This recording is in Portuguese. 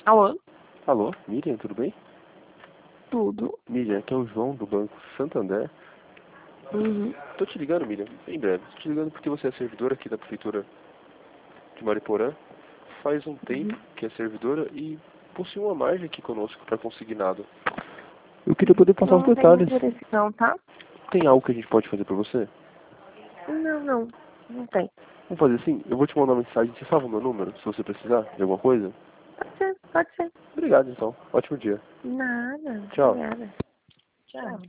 Alô? Alô, Miriam, tudo bem? Tudo. Miriam, aqui é o João do Banco Santander. Uhum. Tô te ligando, Miriam, em breve. Tô te ligando porque você é servidora aqui da Prefeitura de Mariporã. Faz um tempo que é servidora e possui uma margem aqui conosco para consignado. Eu queria poder passar os Não tem detalhes. interesse não, tá? Tem algo que a gente pode fazer para você? Não. Não tem. Vamos fazer assim? Eu vou te mandar uma mensagem. Você salva o meu número, se você precisar de alguma coisa? Pode ser. Obrigado, então. Ótimo dia. Nada. Tchau. Obrigada. Tchau.